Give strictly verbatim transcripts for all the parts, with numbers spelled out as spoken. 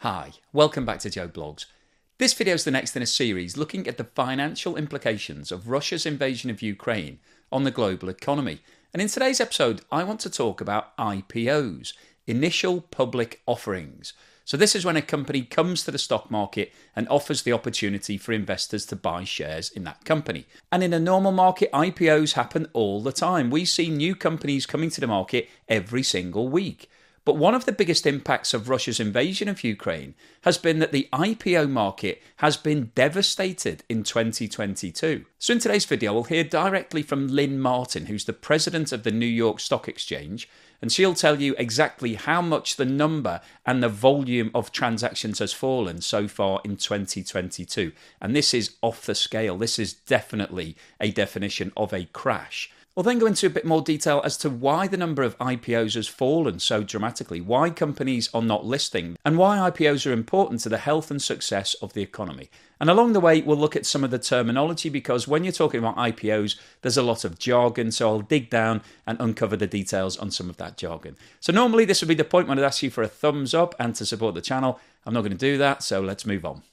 Hi, welcome back to Joe Blogs. This video is the next in a series looking at the financial implications of Russia's invasion of Ukraine on the global economy. And in today's episode, I want to talk about I P Os, initial public offerings. So this is when a company comes to the stock market and offers the opportunity for investors to buy shares in that company. And in a normal market, I P Os happen all the time. We see new companies coming to the market every single week. But one of the biggest impacts of Russia's invasion of Ukraine has been that the I P O market has been devastated in twenty twenty-two. So in today's video, we'll hear directly from Lynn Martin, who's the president of the New York Stock Exchange, and she'll tell you exactly how much the number and the volume of transactions has fallen so far in twenty twenty-two. And this is off the scale. This is definitely a definition of a crash. We'll then go into a bit more detail as to why the number of I P Os has fallen so dramatically, why companies are not listing, and why I P Os are important to the health and success of the economy. And along the way, we'll look at some of the terminology, because when you're talking about I P Os, there's a lot of jargon, so I'll dig down and uncover the details on some of that jargon. So normally this would be the point when I'd ask you for a thumbs up and to support the channel. I'm not going to do that, so let's move on.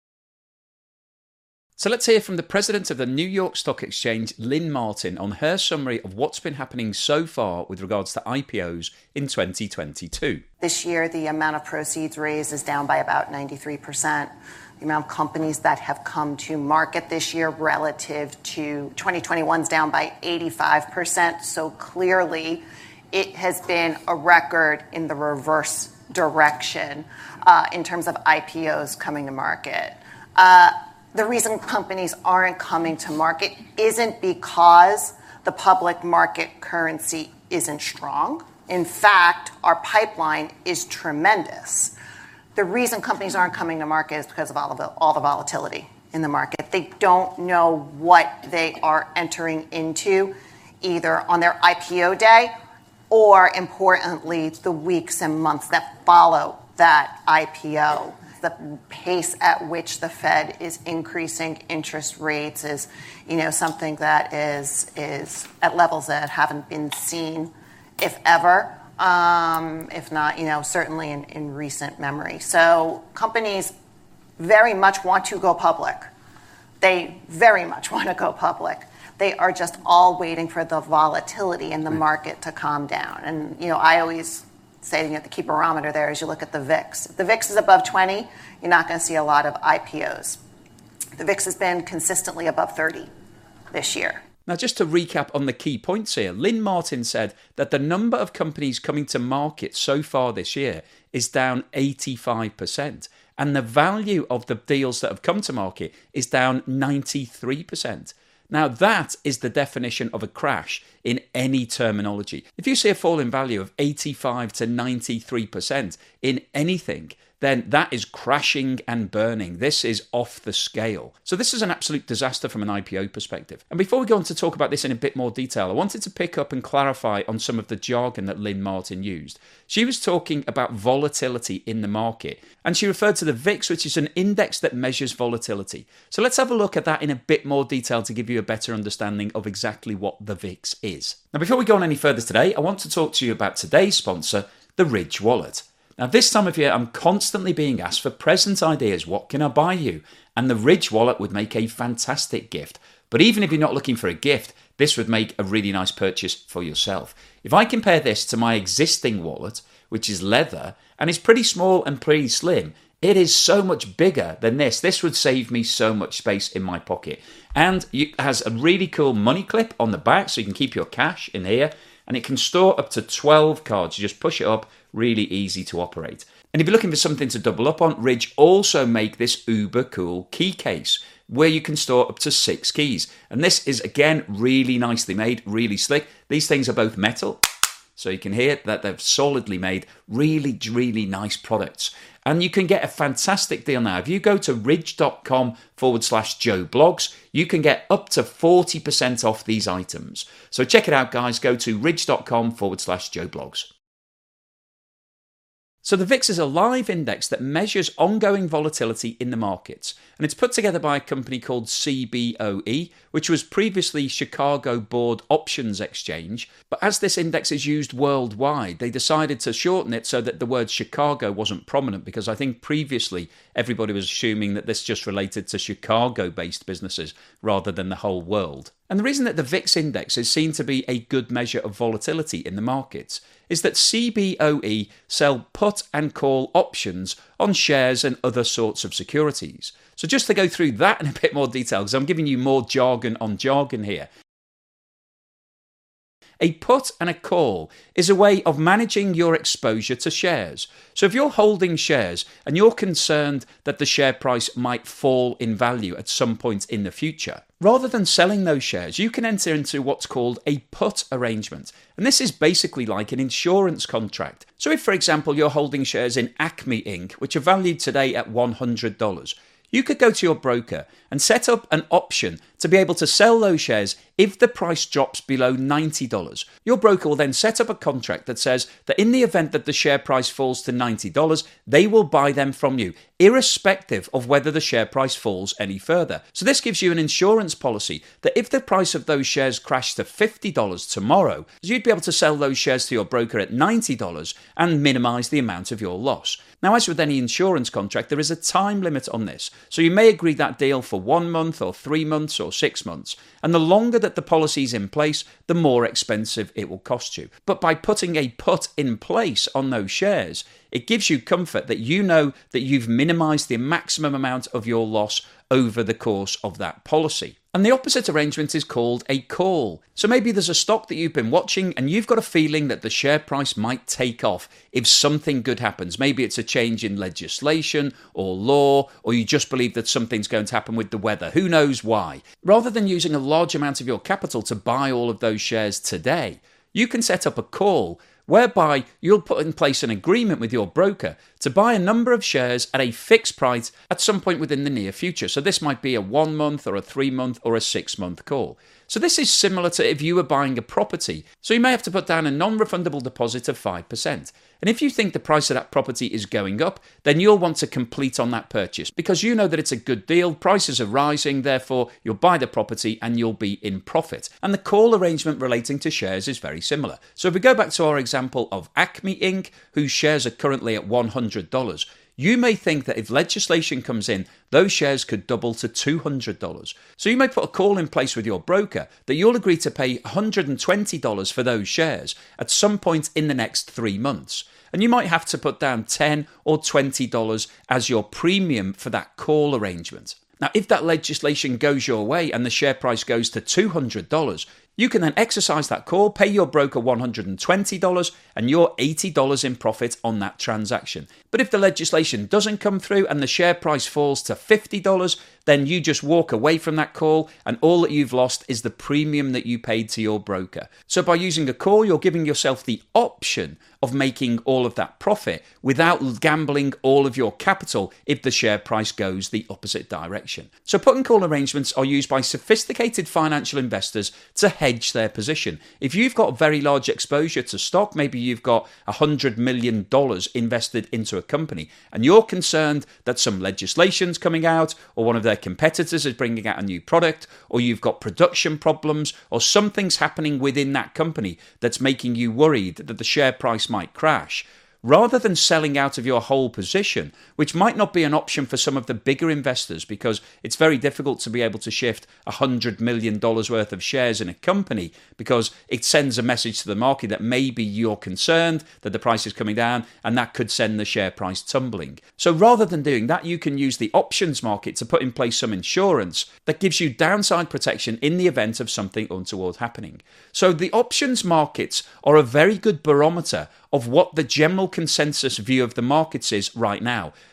So let's hear from the president of the New York Stock Exchange, Lynn Martin, on her summary of what's been happening so far with regards to I P Os in twenty twenty-two. This year, the amount of proceeds raised is down by about ninety-three percent. The amount of companies that have come to market this year relative to twenty twenty-one is down by eighty-five percent. So clearly, it has been a record in the reverse direction uh, in terms of I P Os coming to market. Uh, The reason companies aren't coming to market isn't because the public market currency isn't strong. In fact, our pipeline is tremendous. The reason companies aren't coming to market is because of all, of the, all the volatility in the market. They don't know what they are entering into, either on their I P O day or, importantly, the weeks and months that follow that I P O. The pace at which the Fed is increasing interest rates is, you know, something that is is at levels that haven't been seen, if ever, um, if not, you know, certainly in, in recent memory. So companies very much want to go public. They very much want to go public. They are just all waiting for the volatility in the market to calm down. And, you know, I always say, you know, the key barometer there is you look at the V I X. If the V I X is above twenty, you're not going to see a lot of I P Os. The V I X has been consistently above thirty this year. Now, just to recap on the key points here, Lynn Martin said that the number of companies coming to market so far this year is down eighty-five percent, and the value of the deals that have come to market is down ninety-three percent. Now, that is the definition of a crash in any terminology. If you see a fall in value of eighty-five to ninety-three percent in anything, then that is crashing and burning. This is off the scale. So this is an absolute disaster from an I P O perspective. And before we go on to talk about this in a bit more detail, I wanted to pick up and clarify on some of the jargon that Lynn Martin used. She was talking about volatility in the market, and she referred to the V I X, which is an index that measures volatility. So let's have a look at that in a bit more detail to give you a better understanding of exactly what the V I X is. Now, before we go on any further today, I want to talk to you about today's sponsor, the Ridge Wallet. Now, this time of year, I'm constantly being asked for present ideas. What can I buy you? And the Ridge Wallet would make a fantastic gift. But even if you're not looking for a gift, this would make a really nice purchase for yourself. If I compare this to my existing wallet, which is leather, and it's pretty small and pretty slim, it is so much bigger than this. This would save me so much space in my pocket. And it has a really cool money clip on the back, so you can keep your cash in here. And it can store up to twelve cards. You just push it up, really easy to operate. And if you're looking for something to double up on, Ridge also make this uber cool key case where you can store up to six keys. And this is, again, really nicely made, really slick. These things are both metal, so you can hear that they're solidly made, really, really nice products. And you can get a fantastic deal now. If you go to ridge.com forward slash Joe Blogs, you can get up to forty percent off these items. So check it out, guys. Go to ridge.com forward slash Joe Blogs. So the V I X is a live index that measures ongoing volatility in the markets, and it's put together by a company called C B O E, which was previously Chicago Board Options Exchange. But as this index is used worldwide, they decided to shorten it so that the word Chicago wasn't prominent, because I think previously everybody was assuming that this just related to Chicago-based businesses rather than the whole world. And the reason that the V I X index is seen to be a good measure of volatility in the markets is that C B O E sell put and call options on shares and other sorts of securities. So just to go through that in a bit more detail, because I'm giving you more jargon on jargon here. A put and a call is a way of managing your exposure to shares. So if you're holding shares and you're concerned that the share price might fall in value at some point in the future, rather than selling those shares, you can enter into what's called a put arrangement. And this is basically like an insurance contract. So if, for example, you're holding shares in Acme Incorporated, which are valued today at one hundred dollars, you could go to your broker and set up an option to be able to sell those shares if the price drops below ninety dollars. Your broker will then set up a contract that says that in the event that the share price falls to ninety dollars, they will buy them from you, irrespective of whether the share price falls any further. So this gives you an insurance policy that if the price of those shares crashed to fifty dollars tomorrow, you'd be able to sell those shares to your broker at ninety dollars and minimize the amount of your loss. Now, as with any insurance contract, there is a time limit on this. So you may agree that deal for one month or three months or six months. And the longer that the policy is in place, the more expensive it will cost you. But by putting a put in place on those shares, it gives you comfort that you know that you've minimized the maximum amount of your loss over the course of that policy. And the opposite arrangement is called a call. So maybe there's a stock that you've been watching and you've got a feeling that the share price might take off if something good happens. Maybe it's a change in legislation or law, or you just believe that something's going to happen with the weather. Who knows why? Rather than using a large amount of your capital to buy all of those shares today, you can set up a call whereby you'll put in place an agreement with your broker to buy a number of shares at a fixed price at some point within the near future. So this might be a one month or a three month or a six month call. So this is similar to if you were buying a property. So you may have to put down a non-refundable deposit of five percent. And if you think the price of that property is going up, then you'll want to complete on that purchase because you know that it's a good deal, prices are rising, therefore you'll buy the property and you'll be in profit. And the call arrangement relating to shares is very similar. So if we go back to our example of Acme Incorporated, whose shares are currently at one hundred dollars, you may think that if legislation comes in, those shares could double to two hundred dollars. So you may put a call in place with your broker that you'll agree to pay one hundred twenty dollars for those shares at some point in the next three months. And you might have to put down ten dollars or twenty dollars as your premium for that call arrangement. Now, if that legislation goes your way and the share price goes to two hundred dollars, you can then exercise that call, pay your broker one hundred twenty dollars, and you're eighty dollars in profit on that transaction. But if the legislation doesn't come through and the share price falls to fifty dollars, then you just walk away from that call and all that you've lost is the premium that you paid to your broker. So by using a call, you're giving yourself the option of making all of that profit without gambling all of your capital if the share price goes the opposite direction. So put and call arrangements are used by sophisticated financial investors to hedge their position. If you've got very large exposure to stock, maybe you've got one hundred million dollars invested into a company and you're concerned that some legislation's coming out or one of their competitors is bringing out a new product or you've got production problems or something's happening within that company that's making you worried that the share price might crash, rather than selling out of your whole position, which might not be an option for some of the bigger investors because it's very difficult to be able to shift one hundred million dollars worth of shares in a company because it sends a message to the market that maybe you're concerned that the price is coming down and that could send the share price tumbling. So rather than doing that, you can use the options market to put in place some insurance that gives you downside protection in the event of something untoward happening. So the options markets are a very good barometer of what the general consensus view of the markets is right now,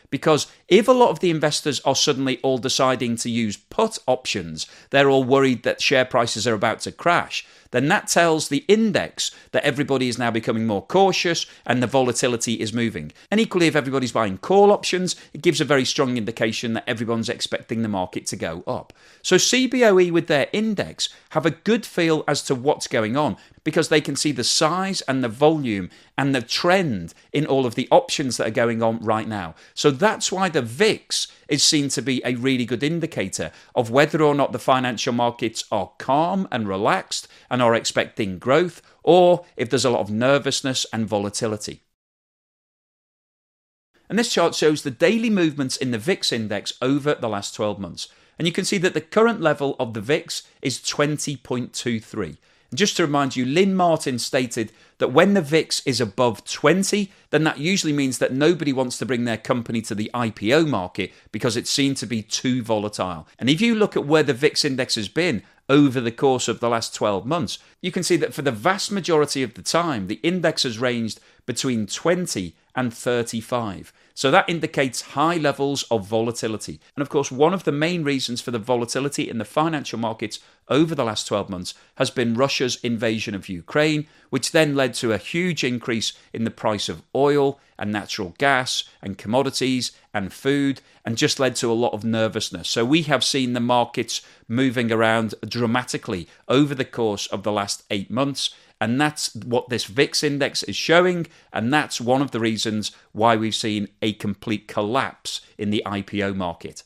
Because if a lot of the investors are suddenly all deciding to use put options, they're all worried that share prices are about to crash, then that tells the index that everybody is now becoming more cautious and the volatility is moving. And equally, if everybody's buying call options, it gives a very strong indication that everyone's expecting the market to go up. So C B O E with their index have a good feel as to what's going on because they can see the size and the volume and the trend in all of the options that are going on right now. So that's why the V I X is seen to be a really good indicator of whether or not the financial markets are calm and relaxed and are expecting growth, or if there's a lot of nervousness and volatility. And this chart shows the daily movements in the V I X index over the last twelve months. And you can see that the current level of the V I X is twenty point two three. And just to remind you, Lynn Martin stated that when the V I X is above twenty, then that usually means that nobody wants to bring their company to the I P O market because it's seen to be too volatile. And if you look at where the V I X index has been over the course of the last twelve months, you can see that for the vast majority of the time, the index has ranged between twenty and thirty-five. So that indicates high levels of volatility. And of course, one of the main reasons for the volatility in the financial markets over the last twelve months has been Russia's invasion of Ukraine, which then led to a huge increase in the price of oil and natural gas and commodities and food, and just led to a lot of nervousness. So we have seen the markets moving around dramatically over the course of the last eight months. And that's what this V I X index is showing, and that's one of the reasons why we've seen a complete collapse in the I P O market.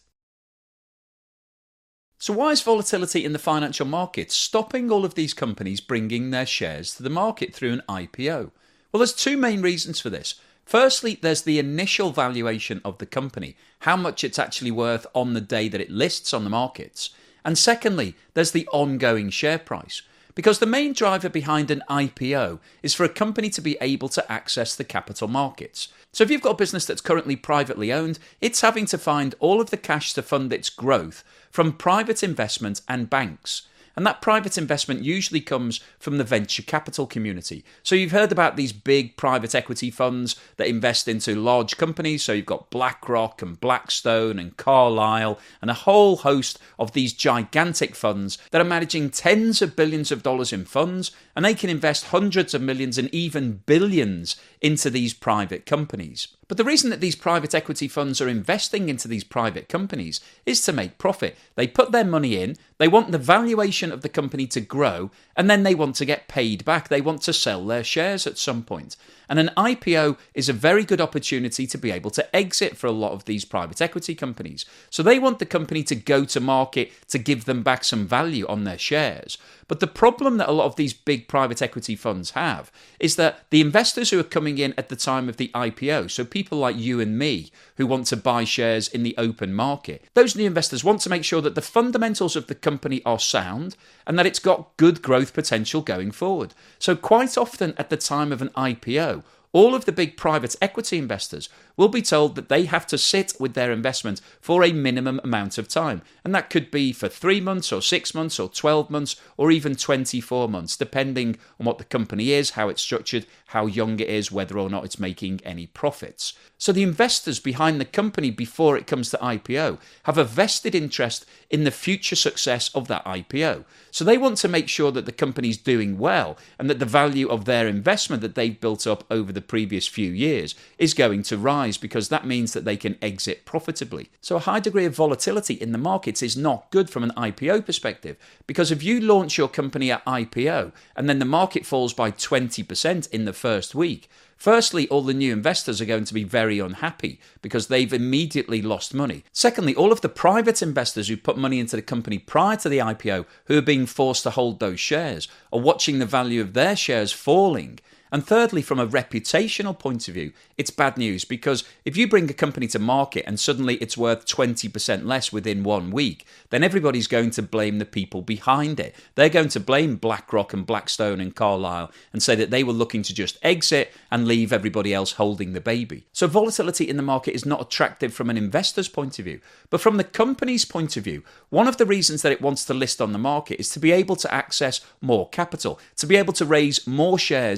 So why is volatility in the financial markets stopping all of these companies bringing their shares to the market through an I P O? Well, there's two main reasons for this. Firstly, there's the initial valuation of the company, how much it's actually worth on the day that it lists on the markets. And secondly, there's the ongoing share price. Because the main driver behind an I P O is for a company to be able to access the capital markets. So if you've got a business that's currently privately owned, it's having to find all of the cash to fund its growth from private investment and banks. And that private investment usually comes from the venture capital community. So you've heard about these big private equity funds that invest into large companies. So you've got BlackRock and Blackstone and Carlyle and a whole host of these gigantic funds that are managing tens of billions of dollars in funds, and they can invest hundreds of millions and even billions into these private companies. But the reason that these private equity funds are investing into these private companies is to make profit. They put their money in, they want the valuation of the company to grow, and then they want to get paid back. They want to sell their shares at some point. And an I P O is a very good opportunity to be able to exit for a lot of these private equity companies. So they want the company to go to market to give them back some value on their shares. But the problem that a lot of these big private equity funds have is that the investors who are coming in at the time of the I P O, so people like you and me who want to buy shares in the open market, those new investors want to make sure that the fundamentals of the company are sound and that it's got good growth potential going forward. So quite often at the time of an I P O, all of the big private equity investors will be told that they have to sit with their investment for a minimum amount of time. And that could be for three months or six months or twelve months or even twenty-four months, depending on what the company is, how it's structured, how young it is, whether or not it's making any profits. So the investors behind the company before it comes to I P O have a vested interest in the future success of that I P O. So they want to make sure that the company's doing well and that the value of their investment that they've built up over the previous few years is going to rise, because that means that they can exit profitably. So a high degree of volatility in the markets is not good from an I P O perspective, because if you launch your company at I P O and then the market falls by twenty percent in the first week, firstly, all the new investors are going to be very unhappy because they've immediately lost money. Secondly, all of the private investors who put money into the company prior to the I P O, who are being forced to hold those shares, are watching the value of their shares falling. And thirdly, from a reputational point of view, it's bad news, because if you bring a company to market and suddenly it's worth twenty percent less within one week, then everybody's going to blame the people behind it. They're going to blame BlackRock and Blackstone and Carlyle and say that they were looking to just exit and leave everybody else holding the baby. So volatility in the market is not attractive from an investor's point of view. But from the company's point of view, one of the reasons that it wants to list on the market is to be able to access more capital, to be able to raise more shares in the future,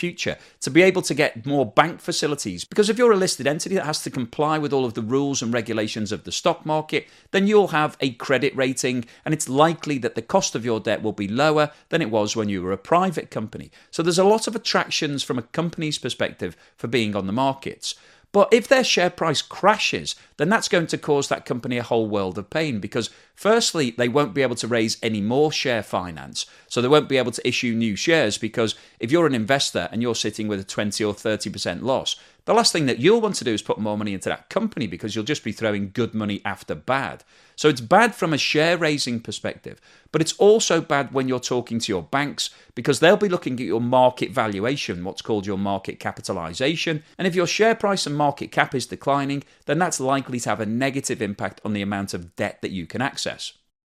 future to be able to get more bank facilities. Because if you're a listed entity that has to comply with all of the rules and regulations of the stock market, then you'll have a credit rating, and it's likely that the cost of your debt will be lower than it was when you were a private company. So there's a lot of attractions from a company's perspective for being on the markets. But if their share price crashes, then that's going to cause that company a whole world of pain, because firstly, they won't be able to raise any more share finance. So they won't be able to issue new shares, because if you're an investor and you're sitting with a twenty or thirty percent loss, the last thing that you'll want to do is put more money into that company, because you'll just be throwing good money after bad. So it's bad from a share raising perspective, but it's also bad when you're talking to your banks, because they'll be looking at your market valuation, what's called your market capitalization. And if your share price and market cap is declining, then that's likely to have a negative impact on the amount of debt that you can access.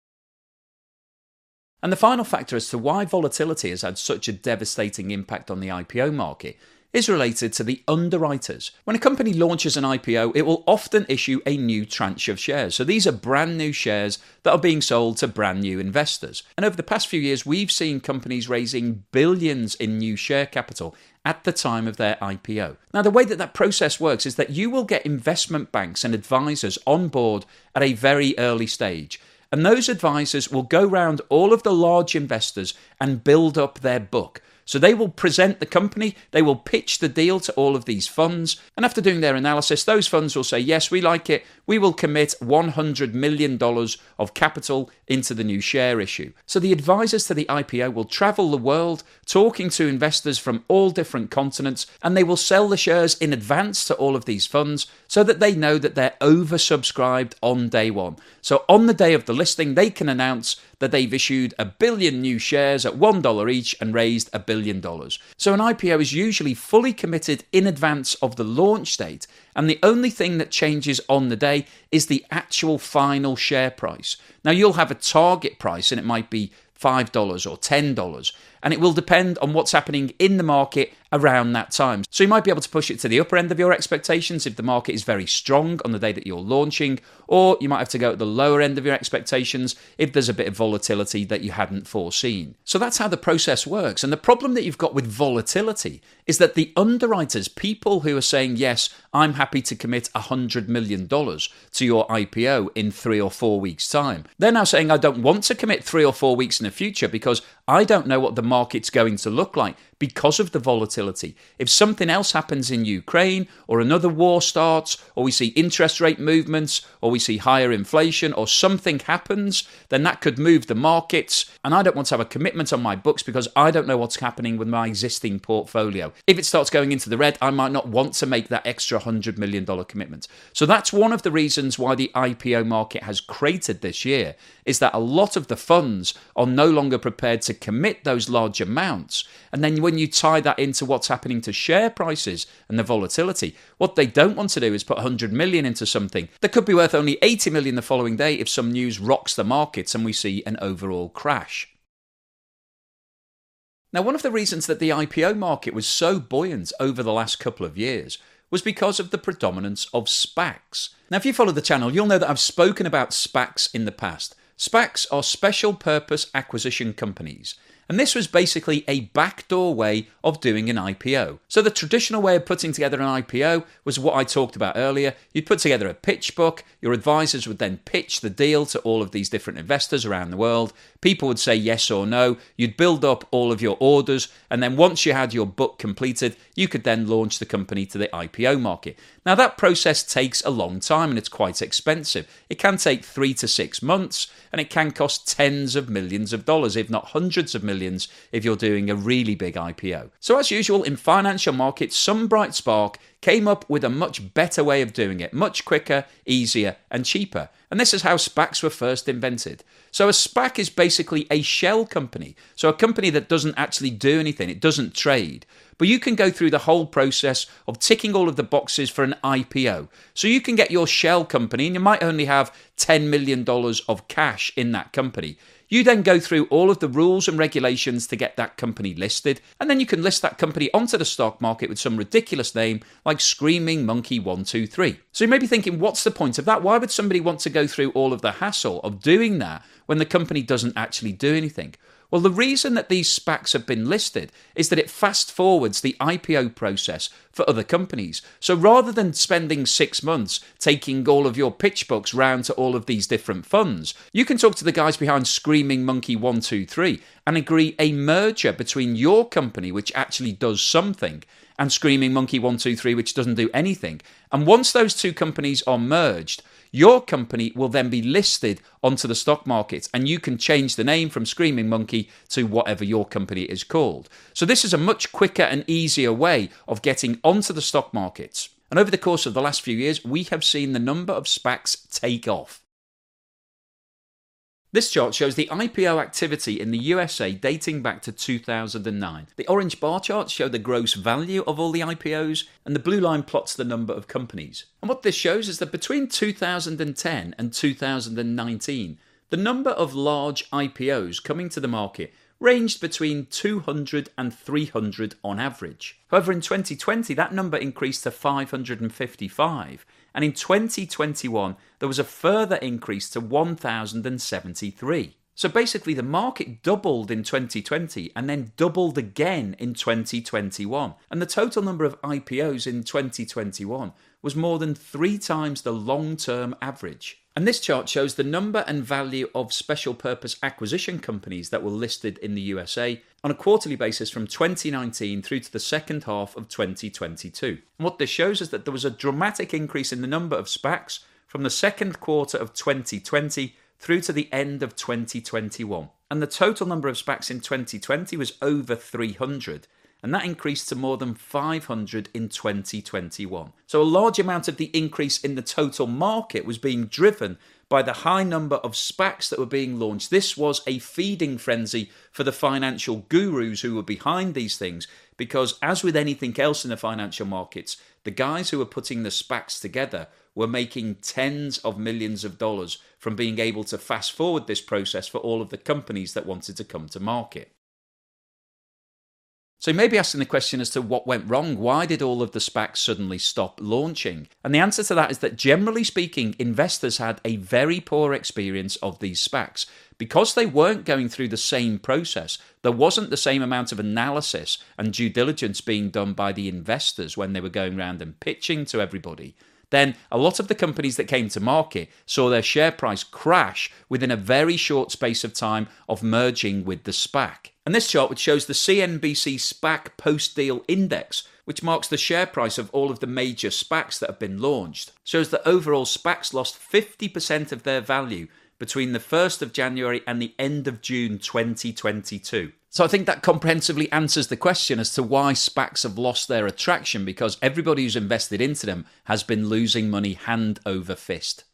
And the final factor as to why volatility has had such a devastating impact on the I P O market is related to the underwriters. When a company launches an I P O, it will often issue a new tranche of shares. So these are brand new shares that are being sold to brand new investors. And over the past few years, we've seen companies raising billions in new share capital at the time of their I P O. Now, the way that that process works is that you will get investment banks and advisors on board at a very early stage. And those advisors will go round all of the large investors and build up their book. So they will present the company, they will pitch the deal to all of these funds, and after doing their analysis, those funds will say, yes, we like it, we will commit one hundred million dollars of capital into the new share issue. So the advisors to the I P O will travel the world, talking to investors from all different continents, and they will sell the shares in advance to all of these funds so that they know that they're oversubscribed on day one. So on the day of the listing, they can announce that they've issued a billion new shares at one dollar each and raised a billion dollars. So an I P O is usually fully committed in advance of the launch date, and the only thing that changes on the day is the actual final share price. Now, you'll have a target price, and it might be five dollars or ten dollars, and it will depend on what's happening in the market around that time. So you might be able to push it to the upper end of your expectations if the market is very strong on the day that you're launching, or you might have to go at the lower end of your expectations if there's a bit of volatility that you hadn't foreseen. So that's how the process works. And the problem that you've got with volatility is that the underwriters, people who are saying, yes, I'm happy to commit one hundred million dollars to your I P O in three or four weeks' time, they're now saying, I don't want to commit three or four weeks in the future because I don't know what the market's going to look like because of the volatility. If something else happens in Ukraine, or another war starts, or we see interest rate movements, or we see higher inflation, or something happens, then that could move the markets. And I don't want to have a commitment on my books because I don't know what's happening with my existing portfolio. If it starts going into the red, I might not want to make that extra one hundred million dollars commitment. So that's one of the reasons why the I P O market has cratered this year, is that a lot of the funds are no longer prepared to commit those large amounts. And then when you tie that into what's happening to share prices and the volatility, what they don't want to do is put one hundred million into something that could be worth only eighty million the following day if some news rocks the markets and we see an overall crash. Now, one of the reasons that the I P O market was so buoyant over the last couple of years was because of the predominance of SPACs. Now, if you follow the channel, you'll know that I've spoken about SPACs in the past. SPACs are special purpose acquisition companies. And this was basically a backdoor way of doing an I P O. So the traditional way of putting together an I P O was what I talked about earlier. You'd put together a pitch book. Your advisors would then pitch the deal to all of these different investors around the world. People would say yes or no. You'd build up all of your orders. And then once you had your book completed, you could then launch the company to the I P O market. Now, that process takes a long time and it's quite expensive. It can take three to six months and it can cost tens of millions of dollars, if not hundreds of millions, if you're doing a really big I P O. So as usual, in financial markets, some bright spark came up with a much better way of doing it, much quicker, easier, and cheaper. And this is how SPACs were first invented. So a SPAC is basically a shell company. So a company that doesn't actually do anything, it doesn't trade. But you can go through the whole process of ticking all of the boxes for an I P O. So you can get your shell company, and you might only have ten million dollars of cash in that company. You then go through all of the rules and regulations to get that company listed, and then you can list that company onto the stock market with some ridiculous name like Screaming Monkey one two three. So you may be thinking, what's the point of that? Why would somebody want to go through all of the hassle of doing that when the company doesn't actually do anything? Well, the reason that these SPACs have been listed is that it fast forwards the I P O process for other companies. So rather than spending six months taking all of your pitch books round to all of these different funds, you can talk to the guys behind Screaming Monkey one two three and agree a merger between your company, which actually does something, and Screaming Monkey one two three, which doesn't do anything. And once those two companies are merged, your company will then be listed onto the stock market, and you can change the name from Screaming Monkey to whatever your company is called. So this is a much quicker and easier way of getting onto the stock markets. And over the course of the last few years, we have seen the number of SPACs take off. This chart shows the I P O activity in the U S A dating back to two thousand nine. The orange bar charts show the gross value of all the I P Os, and the blue line plots the number of companies. And what this shows is that between two thousand ten and two thousand nineteen, the number of large I P Os coming to the market ranged between two hundred and three hundred on average. However, in twenty twenty, that number increased to five hundred fifty-five, and in twenty twenty-one, there was a further increase to one thousand seventy-three. So basically, the market doubled in twenty twenty and then doubled again in twenty twenty-one. And the total number of I P Os in twenty twenty-one was more than three times the long-term average. And this chart shows the number and value of special purpose acquisition companies that were listed in the U S A on a quarterly basis from twenty nineteen through to the second half of twenty twenty-two. And what this shows is that there was a dramatic increase in the number of SPACs from the second quarter of twenty twenty through to the end of twenty twenty-one. And the total number of SPACs in twenty twenty was over three hundred. And that increased to more than five hundred in twenty twenty-one. So a large amount of the increase in the total market was being driven by the high number of SPACs that were being launched. This was a feeding frenzy for the financial gurus who were behind these things, because as with anything else in the financial markets, the guys who were putting the SPACs together were making tens of millions of dollars from being able to fast forward this process for all of the companies that wanted to come to market. So you may be asking the question as to what went wrong. Why did all of the SPACs suddenly stop launching? And the answer to that is that generally speaking, investors had a very poor experience of these SPACs. Because they weren't going through the same process, there wasn't the same amount of analysis and due diligence being done by the investors when they were going around and pitching to everybody. Then a lot of the companies that came to market saw their share price crash within a very short space of time of merging with the SPAC. And this chart, which shows the C N B C SPAC Post-Deal Index, which marks the share price of all of the major SPACs that have been launched, shows that overall SPACs lost fifty percent of their value between the first of January and the end of June twenty twenty-two. So I think that comprehensively answers the question as to why SPACs have lost their attraction, because everybody who's invested into them has been losing money hand over fist.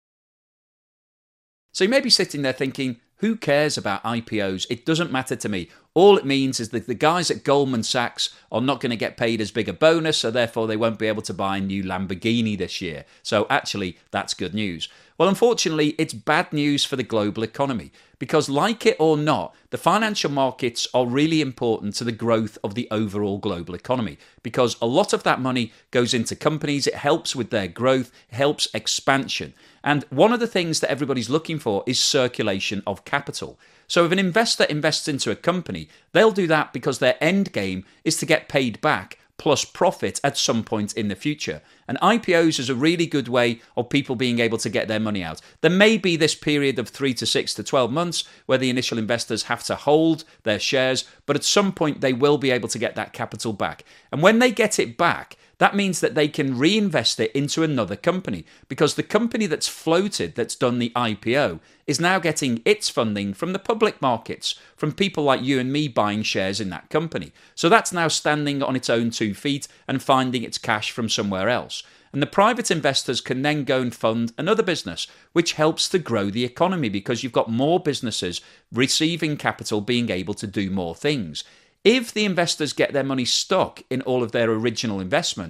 So you may be sitting there thinking, who cares about I P Os? It doesn't matter to me. All it means is that the guys at Goldman Sachs are not going to get paid as big a bonus, so therefore they won't be able to buy a new Lamborghini this year. So actually, that's good news. Well, unfortunately, it's bad news for the global economy, because like it or not, the financial markets are really important to the growth of the overall global economy, because a lot of that money goes into companies. It helps with their growth, it helps expansion. And one of the things that everybody's looking for is circulation of capital. So if an investor invests into a company, they'll do that because their end game is to get paid back plus profit at some point in the future. And I P Os is a really good way of people being able to get their money out. There may be this period of three to six to twelve months where the initial investors have to hold their shares, but at some point they will be able to get that capital back. And when they get it back, that means that they can reinvest it into another company, because the company that's floated, that's done the I P O, is now getting its funding from the public markets, from people like you and me buying shares in that company. So that's now standing on its own two feet and finding its cash from somewhere else. And the private investors can then go and fund another business, which helps to grow the economy, because you've got more businesses receiving capital, being able to do more things. If the investors get their money stuck in all of their original investments,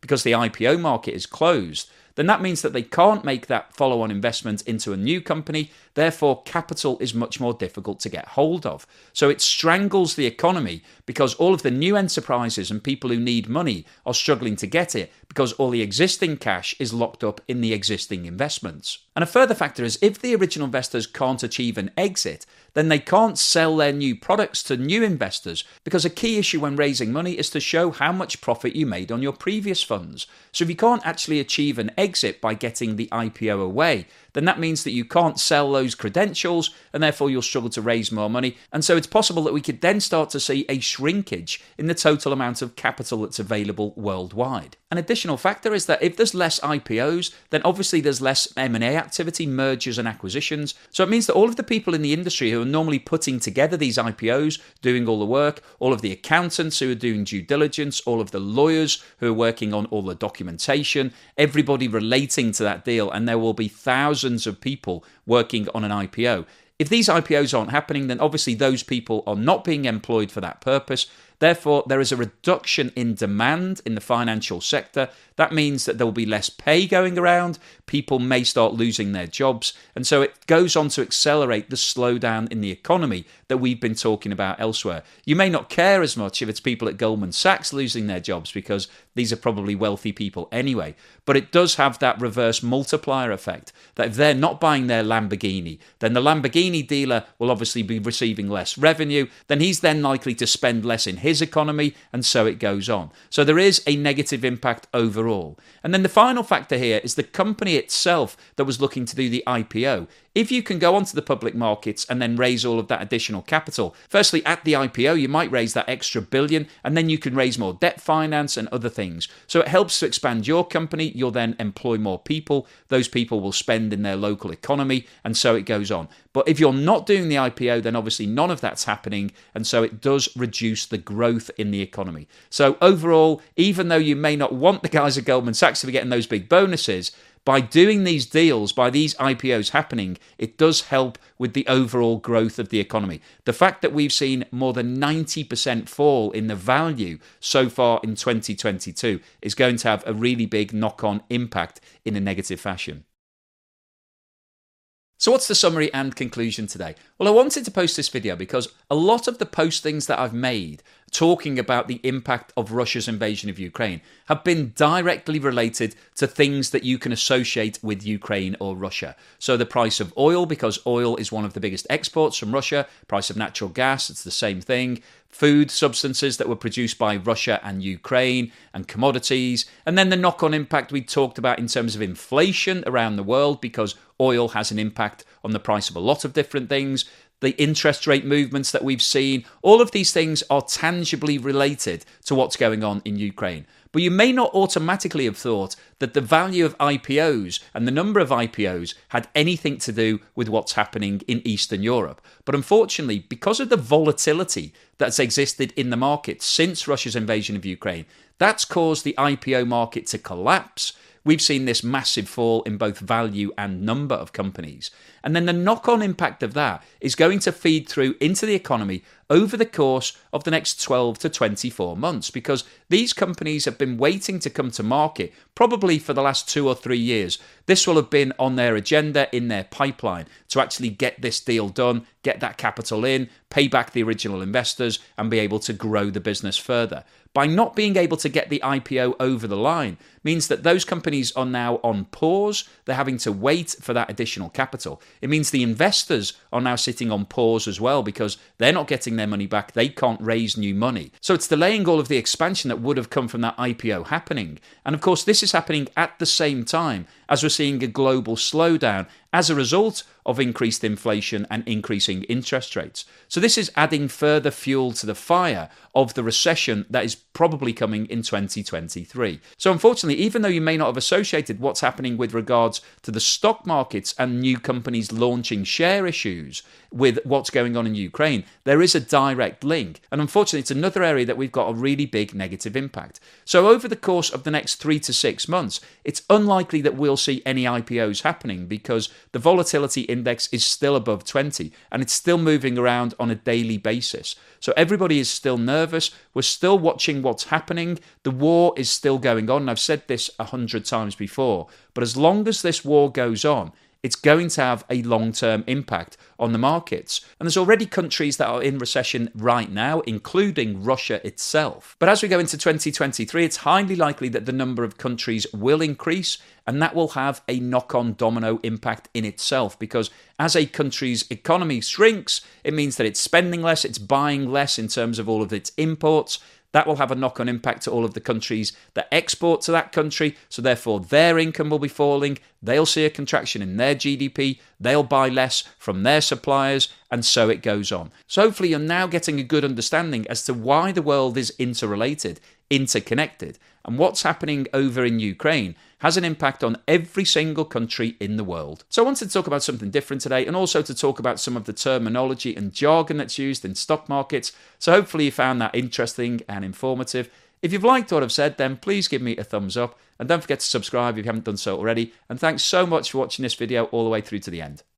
because the I P O market is closed, then that means that they can't make that follow-on investment into a new company. Therefore, capital is much more difficult to get hold of. So it strangles the economy because all of the new enterprises and people who need money are struggling to get it because all the existing cash is locked up in the existing investments. And a further factor is if the original investors can't achieve an exit, then they can't sell their new products to new investors, because a key issue when raising money is to show how much profit you made on your previous funds. So if you can't actually achieve an exit by getting the I P O away, then that means that you can't sell those credentials and therefore you'll struggle to raise more money. And so it's possible that we could then start to see a shrinkage in the total amount of capital that's available worldwide. An additional factor is that if there's less I P Os, then obviously there's less M and A activity, mergers and acquisitions. So it means that all of the people in the industry who are normally putting together these I P Os, doing all the work, all of the accountants who are doing due diligence, all of the lawyers who are working on all the documentation, everybody relating to that deal, and there will be thousands of people working on an I P O. If these I P Os aren't happening, then obviously those people are not being employed for that purpose. Therefore, there is a reduction in demand in the financial sector. That means that there will be less pay going around. People may start losing their jobs. And so it goes on to accelerate the slowdown in the economy that we've been talking about elsewhere. You may not care as much if it's people at Goldman Sachs losing their jobs because these are probably wealthy people anyway. But it does have that reverse multiplier effect that if they're not buying their Lamborghini, then the Lamborghini dealer will obviously be receiving less revenue. Then he's then likely to spend less in his economy, and so it goes on. So there is a negative impact overall. And then the final factor here is the company itself that was looking to do the I P O. If you can go onto the public markets and then raise all of that additional capital, firstly, at the I P O, you might raise that extra billion, and then you can raise more debt finance and other things. So it helps to expand your company. You'll then employ more people. Those people will spend in their local economy, and so it goes on. But if you're not doing the I P O, then obviously none of that's happening, and so it does reduce the growth in the economy. So overall, even though you may not want the guys at Goldman Sachs to be getting those big bonuses, by doing these deals, by these I P Os happening, it does help with the overall growth of the economy. The fact that we've seen more than ninety percent fall in the value so far in twenty twenty-two is going to have a really big knock-on impact in a negative fashion. So what's the summary and conclusion today? Well, I wanted to post this video because a lot of the postings that I've made talking about the impact of Russia's invasion of Ukraine have been directly related to things that you can associate with Ukraine or Russia. So the price of oil, because oil is one of the biggest exports from Russia, price of natural gas, it's the same thing, food substances that were produced by Russia and Ukraine, and commodities, and then the knock-on impact we talked about in terms of inflation around the world, because oil has an impact on the price of a lot of different things. The interest rate movements that we've seen, all of these things are tangibly related to what's going on in Ukraine. But you may not automatically have thought that the value of I P Os and the number of I P Os had anything to do with what's happening in Eastern Europe. But unfortunately, because of the volatility that's existed in the market since Russia's invasion of Ukraine, that's caused the I P O market to collapse. We've seen this massive fall in both value and number of companies. And then the knock-on impact of that is going to feed through into the economy over the course of the next twelve to twenty-four months, because these companies have been waiting to come to market probably for the last two or three years. This will have been on their agenda, in their pipeline, to actually get this deal done, get that capital in, pay back the original investors, and be able to grow the business further. By not being able to get the I P O over the line means that those companies are now on pause. They're having to wait for that additional capital. It means the investors are now sitting on pause as well, because they're not getting their money back. They can't raise new money. So it's delaying all of the expansion that would have come from that I P O happening. And of course, this is happening at the same time as we're seeing a global slowdown as a result of increased inflation and increasing interest rates. So this is adding further fuel to the fire of the recession that is probably coming in twenty twenty-three. So unfortunately, even though you may not have associated what's happening with regards to the stock markets and new companies launching share issues with what's going on in Ukraine, there is a direct link. And unfortunately, it's another area that we've got a really big negative impact. So over the course of the next three to six months, it's unlikely that we'll see any I P Os happening, because the volatility index is still above twenty and it's still moving around on a daily basis. So everybody is still nervous. We're still watching what's happening. The war is still going on. And I've said this a hundred times before, but as long as this war goes on, it's going to have a long-term impact on the markets. And there's already countries that are in recession right now, including Russia itself. But as we go into twenty twenty-three, it's highly likely that the number of countries will increase, and that will have a knock-on domino impact in itself, because as a country's economy shrinks, it means that it's spending less, it's buying less in terms of all of its imports. That will have a knock-on impact to all of the countries that export to that country, so therefore their income will be falling, they'll see a contraction in their G D P, they'll buy less from their suppliers, and so it goes on. So hopefully you're now getting a good understanding as to why the world is interrelated, interconnected, and what's happening over in Ukraine has an impact on every single country in the world. So I wanted to talk about something different today, and also to talk about some of the terminology and jargon that's used in stock markets. So hopefully you found that interesting and informative. If you've liked what I've said, then please give me a thumbs up, and don't forget to subscribe if you haven't done so already. And thanks so much for watching this video all the way through to the end.